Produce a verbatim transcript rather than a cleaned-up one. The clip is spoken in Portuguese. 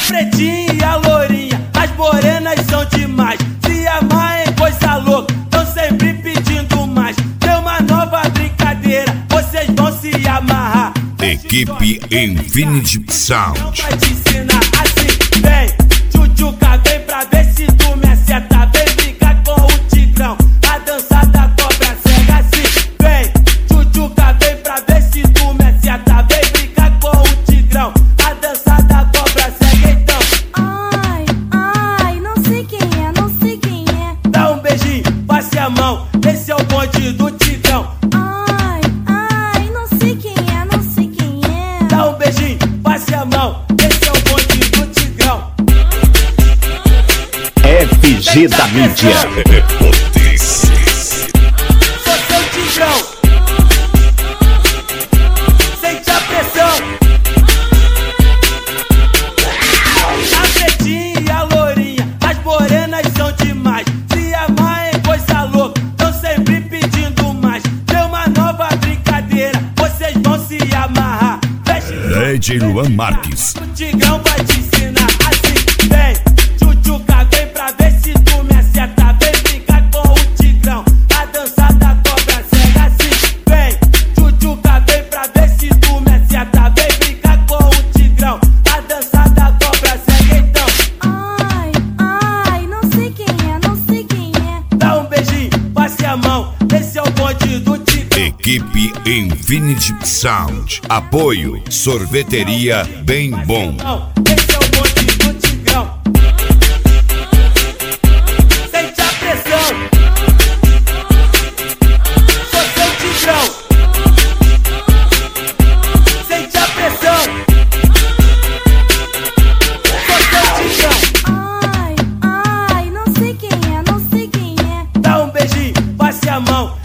pretinha e a lourinha, as morenas são demais. Se amar em coisa louca, tão sempre pedindo mais. Tem uma nova brincadeira, vocês vão se amarrar. Equipe Infinity Sound. Vai te ensinar assim, vem. Tchutchuca, vem pra ver se tu me acerta. Vem brincar com o Tigrão, a dança da cobra cega assim. Vem, tchutchuca, vem pra ver se tu me acerta. Vem brincar com o Tigrão, a dança da cobra cega então. Ai, ai, não sei quem é, não sei quem é. Dá um beijinho, passe a mão, esse é o bonde do Tigrão. Ai, ai, não sei quem é, não sei quem é. Dá um beijinho, passe a mão, esse é o bonde do Tigrão. F G da mídia. Sou seu Tigrão, sente a pressão. A pretinha e a lourinha, as morenas são demais. Se amar em coisa louca, tão sempre pedindo mais. Tem uma nova brincadeira, vocês vão se amarrar. D J Luan Marques. O Tigrão vai te ensinar assim, vem. Tchutchuca, vem pra ver se tu me acerta. Vem brincar com o Tigrão, a dança da cobra cega assim. Vem, tchutchuca, vem pra ver se tu me acerta. Vem brincar com o Tigrão, a dança da cobra cega então. Ai, ai, não sei quem é, não sei quem é. Dá um beijinho, passe a mão, esse é o bonde do Tigrão. Equipe Infinity Sound. Apoio Sorveteria Bem Bom. Esse é o bonde do Tigrão. Sente a pressão. Sou seu Tigrão. Sente a pressão. Sou seu Tigrão. Ai, ai, não sei quem é, não sei quem é. Dá um beijinho, passe a mão,